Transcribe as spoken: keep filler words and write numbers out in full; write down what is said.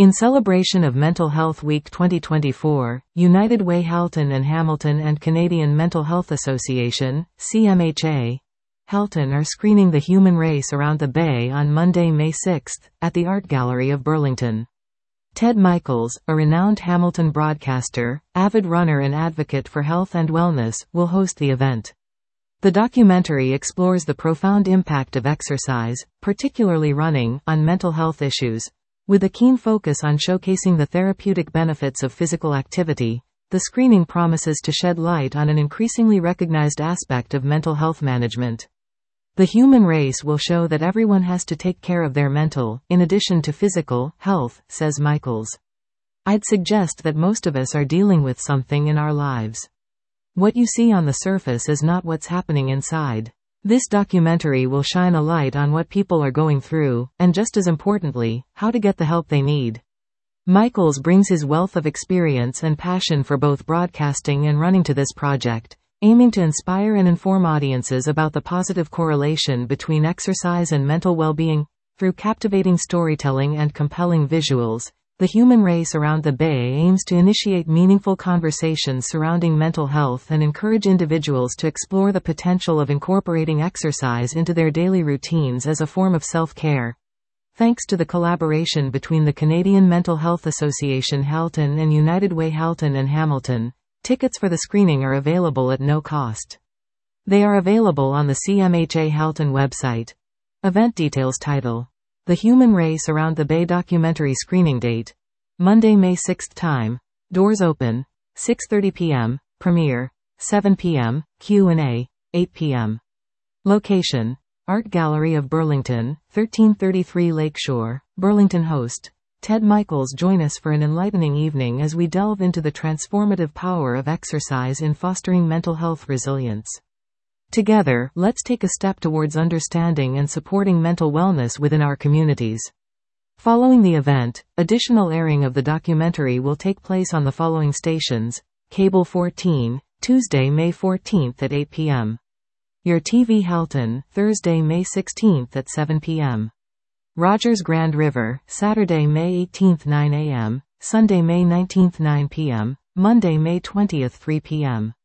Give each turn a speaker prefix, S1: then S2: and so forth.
S1: In celebration of Mental Health Week twenty twenty-four, United Way Halton and Hamilton and Canadian Mental Health Association, C M H A, Halton are screening The Human Race Around the Bay on Monday, May sixth, at the Art Gallery of Burlington. Ted Michaels, a renowned Hamilton broadcaster, avid runner and advocate for health and wellness, will host the event. The documentary explores the profound impact of exercise, particularly running, on mental health issues. With a keen focus on showcasing the therapeutic benefits of physical activity, the screening promises to shed light on an increasingly recognized aspect of mental health management. The Human Race will show that everyone has to take care of their mental, in addition to physical, health, says Michaels. I'd suggest that most of us are dealing with something in our lives. What you see on the surface is not what's happening inside. This documentary will shine a light on what people are going through, and just as importantly, how to get the help they need. Michaels brings his wealth of experience and passion for both broadcasting and running to this project, aiming to inspire and inform audiences about the positive correlation between exercise and mental well-being. Through captivating storytelling and compelling visuals, The Human Race Around the Bay aims to initiate meaningful conversations surrounding mental health and encourage individuals to explore the potential of incorporating exercise into their daily routines as a form of self-care. Thanks to the collaboration between the Canadian Mental Health Association Halton and United Way Halton and Hamilton, tickets for the screening are available at no cost. They are available on the C M H A Halton website. Event details. Title: The Human Race Around the Bay documentary screening date: Monday, May sixth. Time: doors open six thirty p m Premiere seven p m Q and A eight p m Location: Art Gallery of Burlington, thirteen thirty-three Lakeshore, Burlington. Host: Ted Michaels. Join us for an enlightening evening as we delve into the transformative power of exercise in fostering mental health resilience. Together, let's take a step towards understanding and supporting mental wellness within our communities. Following the event, additional airing of the documentary will take place on the following stations: Cable fourteen, Tuesday, May fourteenth at eight p m Your T V Halton, Thursday, May sixteenth at seven p m Rogers Grand River, Saturday, May eighteenth nine a m Sunday, May nineteenth nine p m Monday, May twentieth three p m